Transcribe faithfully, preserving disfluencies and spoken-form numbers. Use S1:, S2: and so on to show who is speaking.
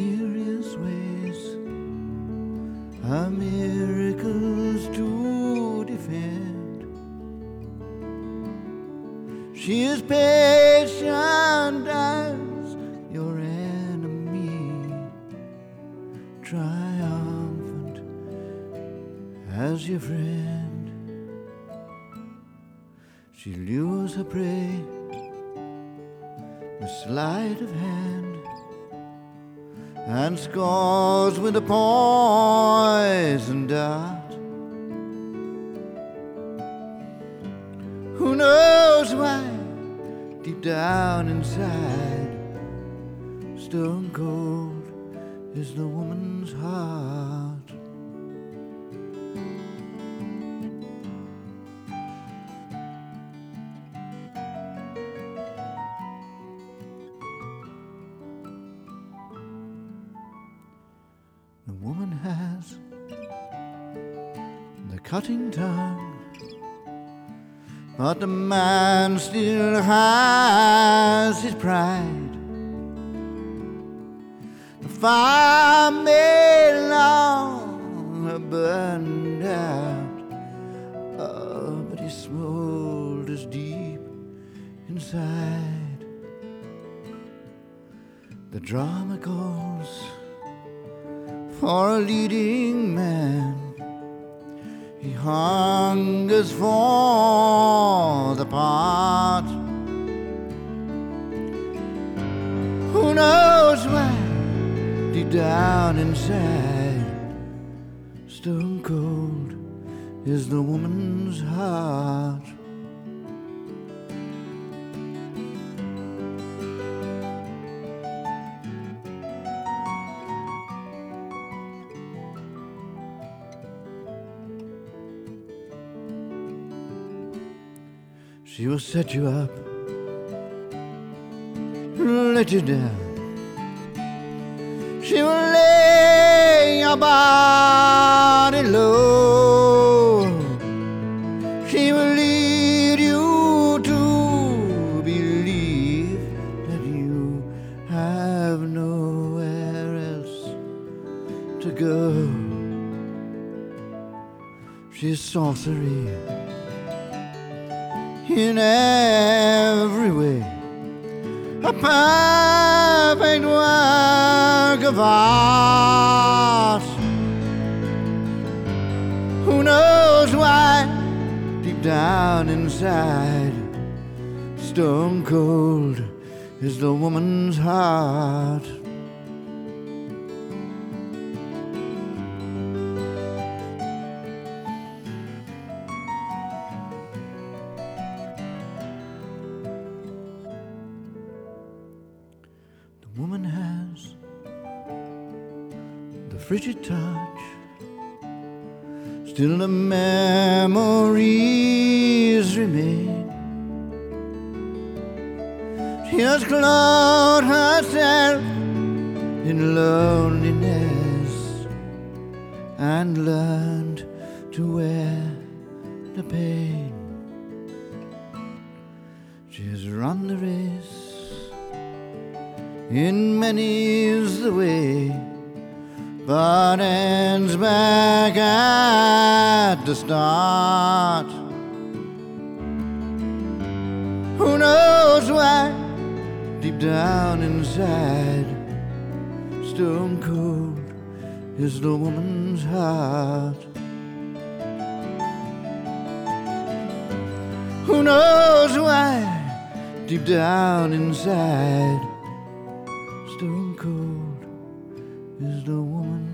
S1: mysterious ways, her miracles to defend. She is patient as your enemy, triumphant as your friend. She lures her prey with sleight of hand, and scores with a poison dart. Who knows why, deep down inside, stone cold is the woman's heart. The woman has the cutting tongue, but the man still has his pride. The fire may long have burned out, oh, but he smolders deep inside. The drama calls for a leading man. He hungers for the part. Who knows why, deep down inside, stone cold is the woman's heart. She will set you up, let you down. She will lay your body low. She will lead you to believe that you have nowhere else to go. She's sorcery in every way, a perfect work of art. Who knows why, deep down inside, stone cold is the woman's heart. The woman has the frigid touch, still the memories remain. She has clothed herself in loneliness and learned to wear the pain. She has run the race, in many is the way, but ends back at the start. Who knows why, deep down inside, stone cold is the woman's heart. Who knows why, deep down inside, stone cold is the woman